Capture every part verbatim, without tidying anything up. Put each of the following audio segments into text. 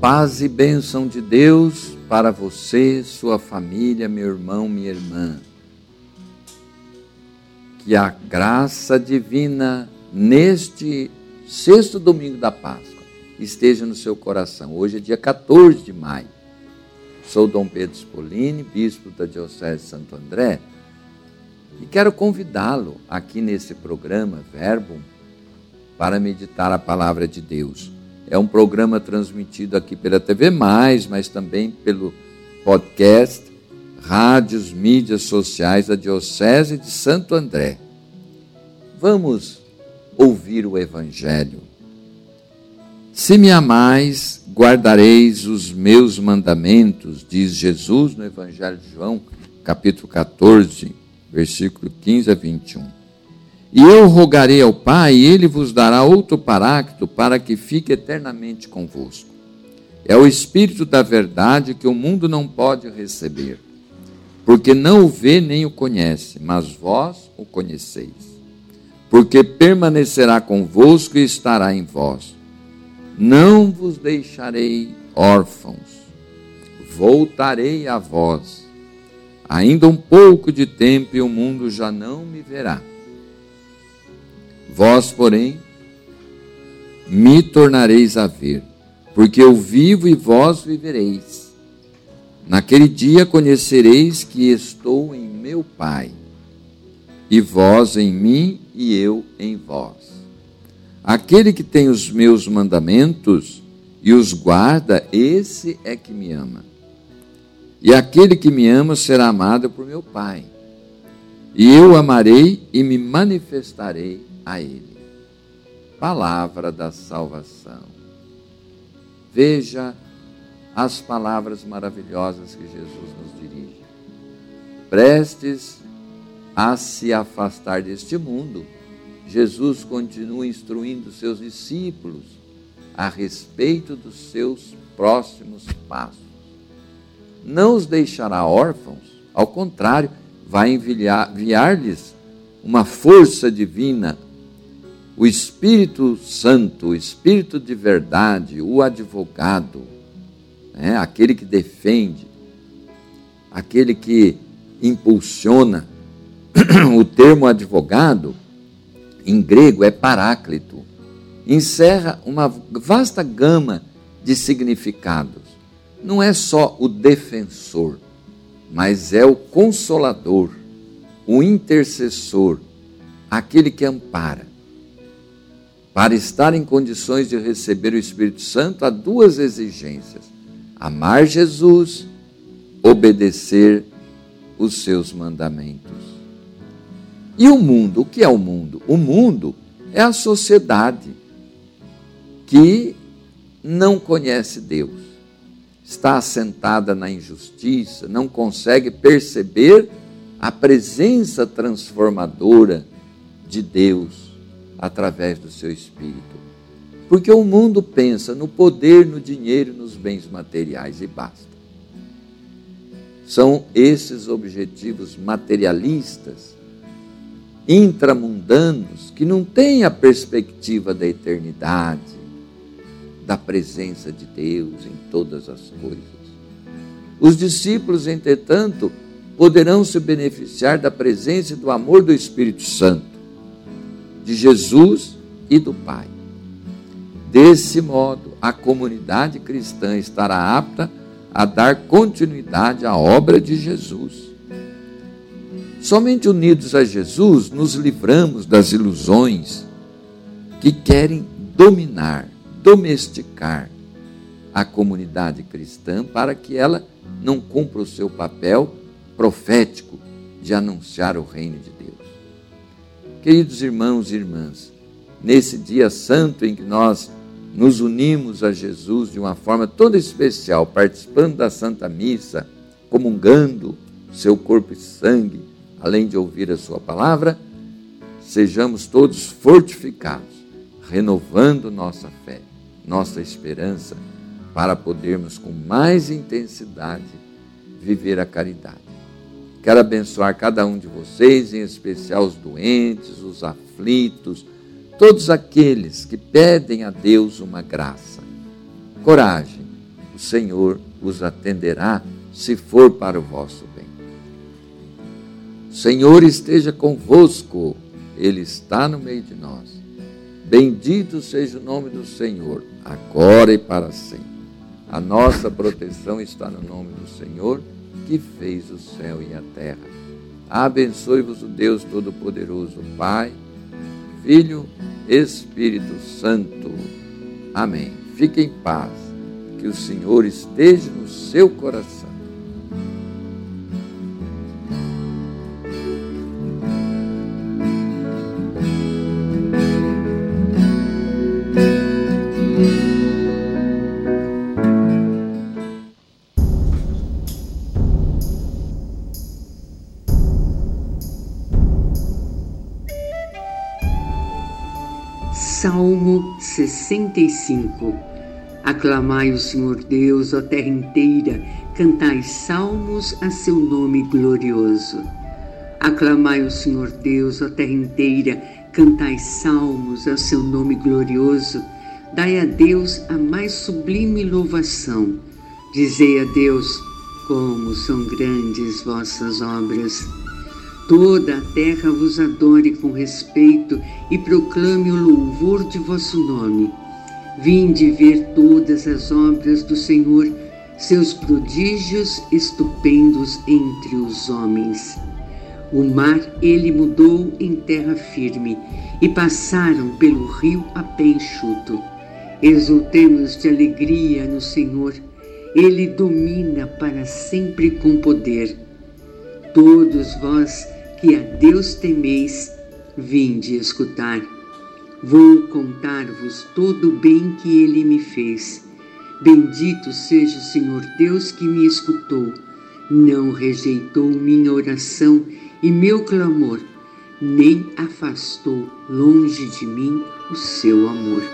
Paz e bênção de Deus para você, sua família, meu irmão, minha irmã. Que a graça divina neste sexto domingo da Páscoa esteja no seu coração. Hoje é dia quatorze de maio. Sou Dom Pedro Spolini, bispo da Diocese de Santo André, e quero convidá-lo aqui nesse programa Verbum para meditar a palavra de Deus. É um programa transmitido aqui pela T V Mais, mas também pelo podcast, rádios, mídias sociais da Diocese de Santo André. Vamos ouvir o Evangelho. Se me amais, guardareis os meus mandamentos, diz Jesus no Evangelho de João, capítulo catorze, versículo quinze a vinte e um. E eu rogarei ao Pai, e Ele vos dará outro Paráclito, para que fique eternamente convosco. É o Espírito da verdade que o mundo não pode receber, porque não o vê nem o conhece, mas vós o conheceis. Porque permanecerá convosco e estará em vós. Não vos deixarei órfãos, voltarei a vós. Ainda um pouco de tempo e o mundo já não me verá. Vós, porém, me tornareis a ver, porque eu vivo e vós vivereis. Naquele dia conhecereis que estou em meu Pai, e vós em mim e eu em vós. Aquele que tem os meus mandamentos e os guarda, esse é que me ama. E aquele que me ama será amado por meu Pai, e eu amarei e me manifestarei a ele. Palavra da salvação. Veja as palavras maravilhosas que Jesus nos dirige. Prestes a se afastar deste mundo, Jesus continua instruindo seus discípulos a respeito dos seus próximos passos. Não os deixará órfãos, ao contrário, vai enviar-lhes uma força divina, o Espírito Santo, o Espírito de verdade, o advogado, né? Aquele que defende, aquele que impulsiona. O termo advogado, em grego, é paráclito. Encerra uma vasta gama de significados. Não é só o defensor, mas é o consolador, o intercessor, aquele que ampara. Para estar em condições de receber o Espírito Santo, há duas exigências: amar Jesus, obedecer os seus mandamentos. E o mundo? O que é o mundo? O mundo é a sociedade que não conhece Deus, está assentada na injustiça, não consegue perceber a presença transformadora de Deus através do seu Espírito. Porque o mundo pensa no poder, no dinheiro, nos bens materiais e basta. São esses objetivos materialistas, intramundanos, que não têm a perspectiva da eternidade, da presença de Deus em todas as coisas. Os discípulos, entretanto, poderão se beneficiar da presença e do amor do Espírito Santo, de Jesus e do Pai. Desse modo, a comunidade cristã estará apta a dar continuidade à obra de Jesus. Somente unidos a Jesus nos livramos das ilusões que querem dominar, domesticar a comunidade cristã para que ela não cumpra o seu papel profético de anunciar o reino de Deus. Queridos irmãos e irmãs, nesse dia santo em que nós nos unimos a Jesus de uma forma toda especial, participando da Santa Missa, comungando seu corpo e sangue, além de ouvir a sua palavra, sejamos todos fortificados, renovando nossa fé, nossa esperança, para podermos com mais intensidade viver a caridade. Quero abençoar cada um de vocês, em especial os doentes, os aflitos, todos aqueles que pedem a Deus uma graça. Coragem, Senhor os atenderá se for para o vosso bem. O Senhor esteja convosco, Ele está no meio de nós. Bendito seja o nome do Senhor, agora e para sempre. A nossa proteção está no nome do Senhor, que fez o céu e a terra. Abençoe-vos o Deus Todo-Poderoso, Pai, Filho, Espírito Santo. Amém. Fique em paz, que o Senhor esteja no seu coração. Salmo sessenta e cinco. Aclamai o Senhor Deus, ó terra inteira, cantai salmos a seu nome glorioso. Aclamai o Senhor Deus, ó terra inteira, cantai salmos a seu nome glorioso. Dai a Deus a mais sublime louvação. Dizei a Deus, como são grandes vossas obras. Toda a terra vos adore com respeito e proclame o louvor de vosso nome. Vinde ver todas as obras do Senhor, seus prodígios estupendos entre os homens. O mar ele mudou em terra firme, e passaram pelo rio a pé enxuto. Exultemos de alegria no Senhor, Ele domina para sempre com poder. Todos vós que a Deus temeis, vinde escutar. Vou contar-vos todo o bem que Ele me fez. Bendito seja o Senhor Deus que me escutou. Não rejeitou minha oração e meu clamor, nem afastou longe de mim o seu amor.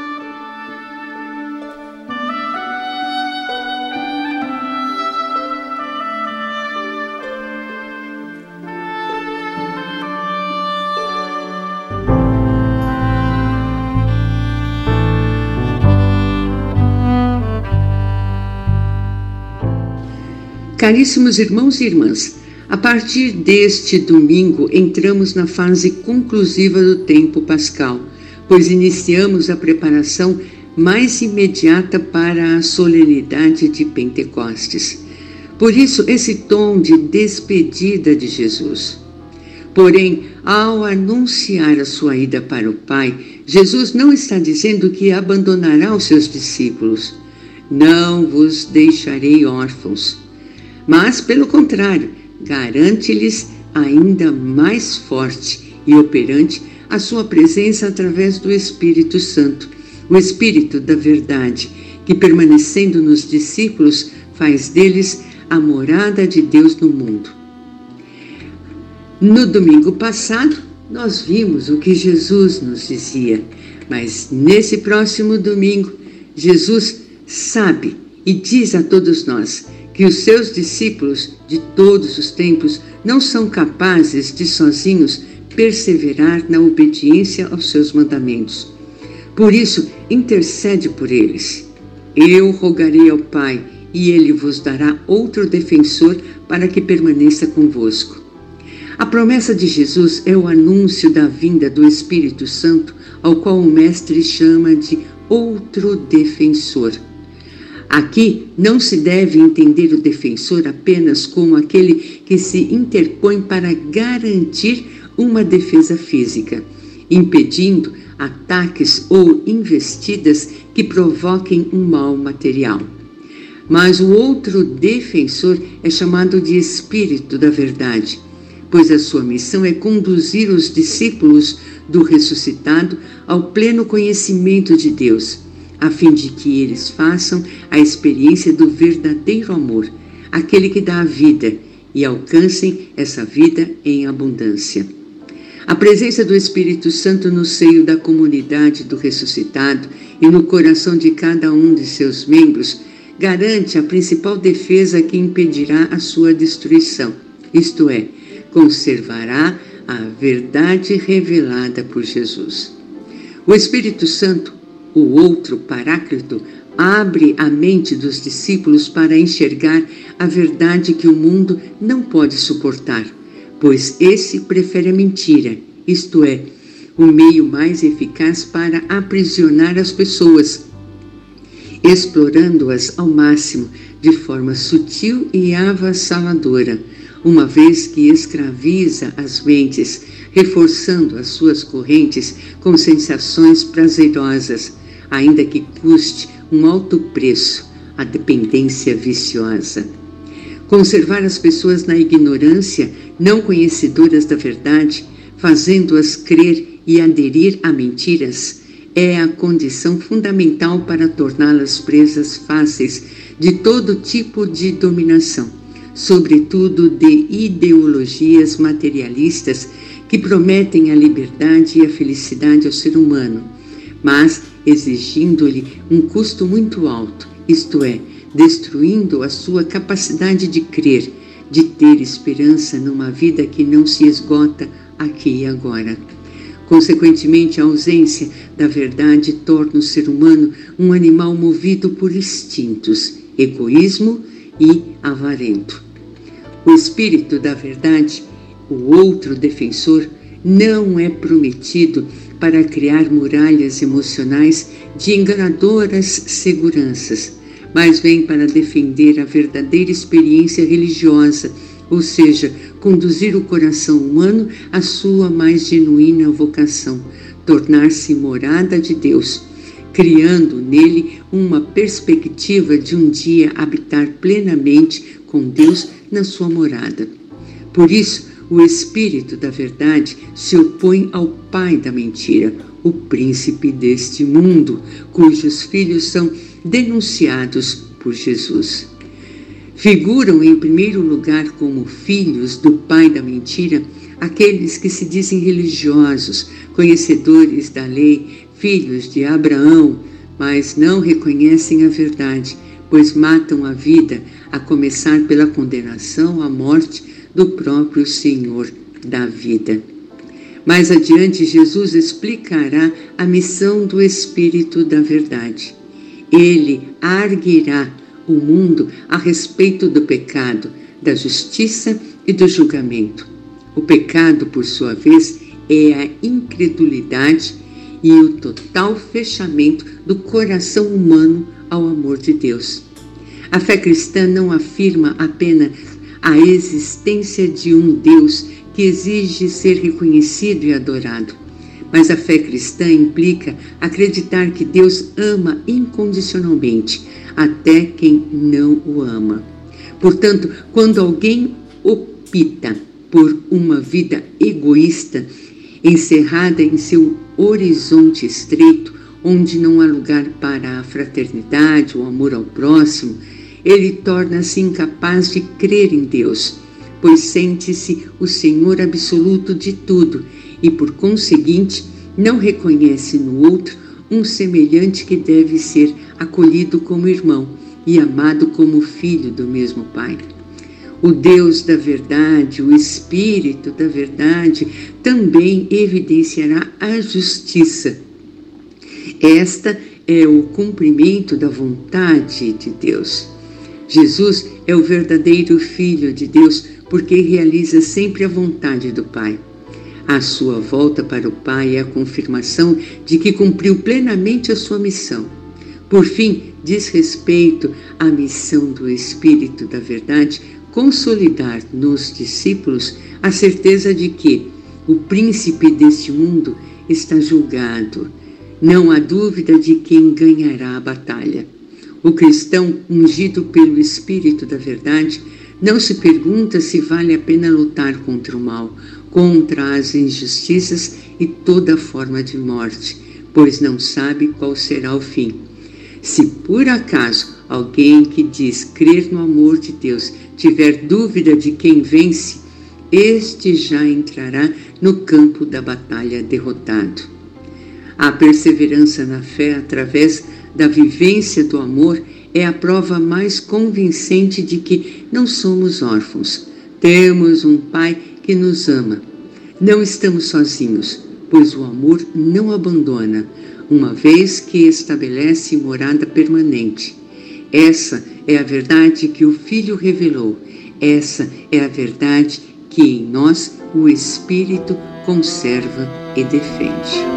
Caríssimos irmãos e irmãs, a partir deste domingo entramos na fase conclusiva do tempo pascal, pois iniciamos a preparação mais imediata para a solenidade de Pentecostes. Por isso, esse tom de despedida de Jesus. Porém, ao anunciar a sua ida para o Pai, Jesus não está dizendo que abandonará os seus discípulos. Não vos deixarei órfãos. Mas, pelo contrário, garante-lhes ainda mais forte e operante a sua presença através do Espírito Santo, o Espírito da verdade, que permanecendo nos discípulos faz deles a morada de Deus no mundo. No domingo passado, nós vimos o que Jesus nos dizia, mas nesse próximo domingo, Jesus sabe e diz a todos nós que os seus discípulos de todos os tempos não são capazes de sozinhos perseverar na obediência aos seus mandamentos. Por isso, intercede por eles. Eu rogarei ao Pai, e Ele vos dará outro defensor para que permaneça convosco. A promessa de Jesus é o anúncio da vinda do Espírito Santo, ao qual o Mestre chama de outro defensor. Aqui não se deve entender o defensor apenas como aquele que se interpõe para garantir uma defesa física, impedindo ataques ou investidas que provoquem um mal material. Mas o outro defensor é chamado de Espírito da Verdade, pois a sua missão é conduzir os discípulos do ressuscitado ao pleno conhecimento de Deus, a fim de que eles façam a experiência do verdadeiro amor, aquele que dá a vida, e alcancem essa vida em abundância. A presença do Espírito Santo no seio da comunidade do ressuscitado e no coração de cada um de seus membros garante a principal defesa que impedirá a sua destruição, isto é, conservará a verdade revelada por Jesus. O Espírito Santo, o outro Paráclito, abre a mente dos discípulos para enxergar a verdade que o mundo não pode suportar, pois esse prefere a mentira, isto é, o meio mais eficaz para aprisionar as pessoas, explorando-as ao máximo, de forma sutil e avassaladora, uma vez que escraviza as mentes, reforçando as suas correntes com sensações prazerosas, ainda que custe um alto preço, a dependência viciosa. Conservar as pessoas na ignorância, não conhecedoras da verdade, fazendo-as crer e aderir a mentiras, é a condição fundamental para torná-las presas fáceis de todo tipo de dominação, sobretudo de ideologias materialistas que prometem a liberdade e a felicidade ao ser humano, mas exigindo-lhe um custo muito alto, isto é, destruindo a sua capacidade de crer, de ter esperança numa vida que não se esgota aqui e agora. Consequentemente, a ausência da verdade torna o ser humano um animal movido por instintos, egoísmo e avarento. O espírito da verdade, o outro defensor, não é prometido para criar muralhas emocionais de enganadoras seguranças, mas vem para defender a verdadeira experiência religiosa, ou seja, conduzir o coração humano à sua mais genuína vocação, tornar-se morada de Deus, criando nele uma perspectiva de um dia habitar plenamente com Deus na sua morada. Por isso, o espírito da verdade se opõe ao pai da mentira, o príncipe deste mundo, cujos filhos são denunciados por Jesus. Figuram em primeiro lugar como filhos do pai da mentira aqueles que se dizem religiosos, conhecedores da lei, filhos de Abraão, mas não reconhecem a verdade, pois matam a vida, a começar pela condenação à morte do próprio Senhor da vida. Mais adiante, Jesus explicará a missão do Espírito da Verdade. Ele arguirá o mundo a respeito do pecado, da justiça e do julgamento. O pecado, por sua vez, é a incredulidade e o total fechamento do coração humano ao amor de Deus. A fé cristã não afirma apenas a existência de um Deus que exige ser reconhecido e adorado, mas a fé cristã implica acreditar que Deus ama incondicionalmente até quem não o ama. Portanto, quando alguém opta por uma vida egoísta, encerrada em seu horizonte estreito, onde não há lugar para a fraternidade, o amor ao próximo, ele torna-se incapaz de crer em Deus, pois sente-se o Senhor absoluto de tudo e, por conseguinte, não reconhece no outro um semelhante que deve ser acolhido como irmão e amado como filho do mesmo Pai. O Deus da verdade, o Espírito da verdade, também evidenciará a justiça. Esta é o cumprimento da vontade de Deus. Jesus é o verdadeiro Filho de Deus porque realiza sempre a vontade do Pai. A sua volta para o Pai é a confirmação de que cumpriu plenamente a sua missão. Por fim, diz respeito à missão do Espírito da Verdade consolidar nos discípulos a certeza de que o príncipe deste mundo está julgado. Não há dúvida de quem ganhará a batalha. O cristão ungido pelo Espírito da Verdade não se pergunta se vale a pena lutar contra o mal, contra as injustiças e toda forma de morte, pois não sabe qual será o fim. Se por acaso alguém que diz crer no amor de Deus tiver dúvida de quem vence, este já entrará no campo da batalha derrotado. A perseverança na fé através da vivência do amor é a prova mais convincente de que não somos órfãos. Temos um Pai que nos ama. Não estamos sozinhos, pois o amor não abandona. uma vez que estabelece morada permanente. Essa é a verdade que o Filho revelou. Essa é a verdade que em nós o Espírito conserva e defende.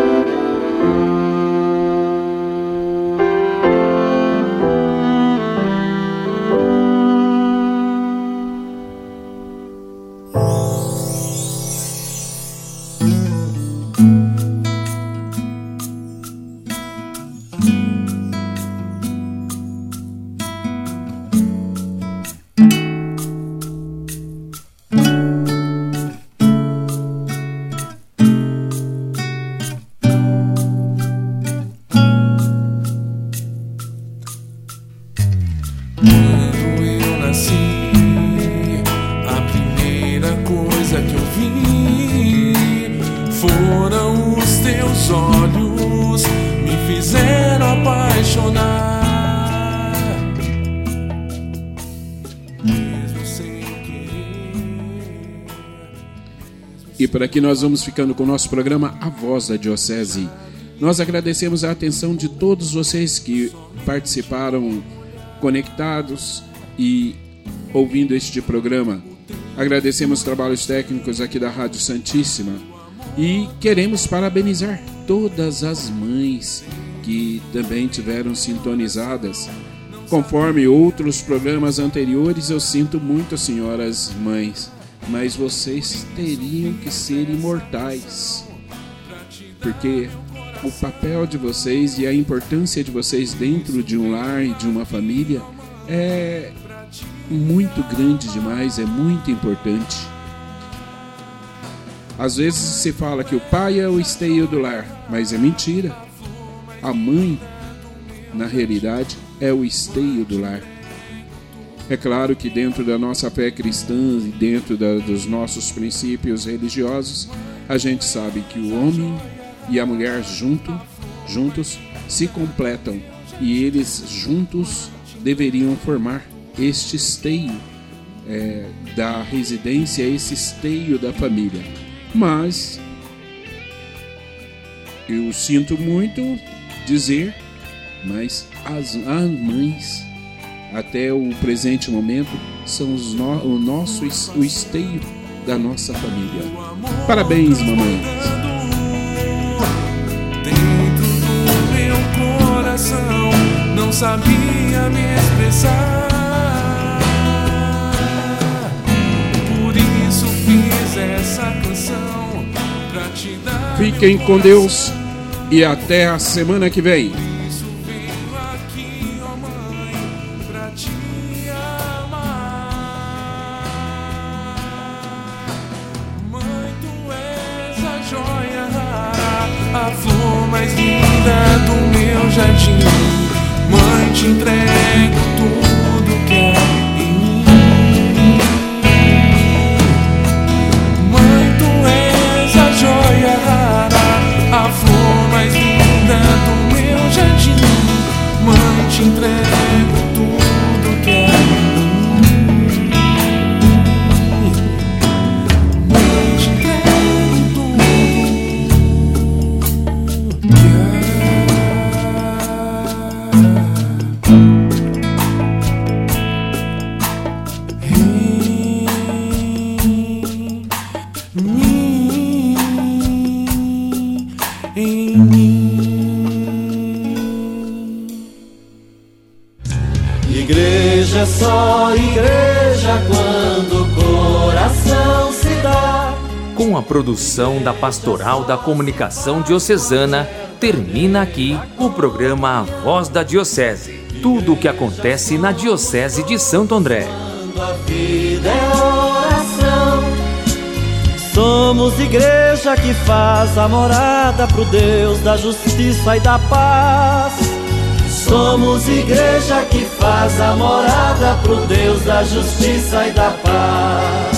E por aqui nós vamos ficando com o nosso programa A Voz da Diocese. Nós agradecemos a atenção de todos vocês que participaram conectados e ouvindo este programa. Agradecemos os trabalhos técnicos aqui da Rádio Santíssima e queremos parabenizar todas as mães que também tiveram sintonizadas. Conforme outros programas anteriores, eu sinto muito, senhoras mães, mas vocês teriam que ser imortais, porque o papel de vocês e a importância de vocês dentro de um lar e de uma família é muito grande demais, é muito importante. Às vezes se fala que o pai é o esteio do lar, mas é mentira. A mãe, na realidade, é o esteio do lar. É claro que dentro da nossa fé cristã e dentro da, dos nossos princípios religiosos, a gente sabe que o homem e a mulher junto, juntos se completam e eles juntos deveriam formar este esteio é, da residência, esse esteio da família. Mas eu sinto muito dizer, mas as, as mães até o presente momento são os no, o nosso o esteio da nossa família. Parabéns, mamãe. Dentro do meu coração não sabia me expressar, por isso fiz essa canção pra te dar. Fiquem com Deus e até a semana que vem. A flor mais linda do meu jardim, mãe, te entrego tudo que há em mim. Mãe, tu és a joia rara, a flor mais linda do meu jardim, mãe, te entrego tudo que há em mim. Mãe, te entrego tudo. Igreja é só igreja quando o coração se dá. Com a produção da Pastoral da Comunicação Diocesana, termina aqui o programa A Voz da Diocese. Tudo o que acontece na Diocese de Santo André. Quando a vida é oração, somos igreja que faz a morada pro Deus da justiça e da paz. Somos igreja que faz a morada pro Deus da justiça e da paz.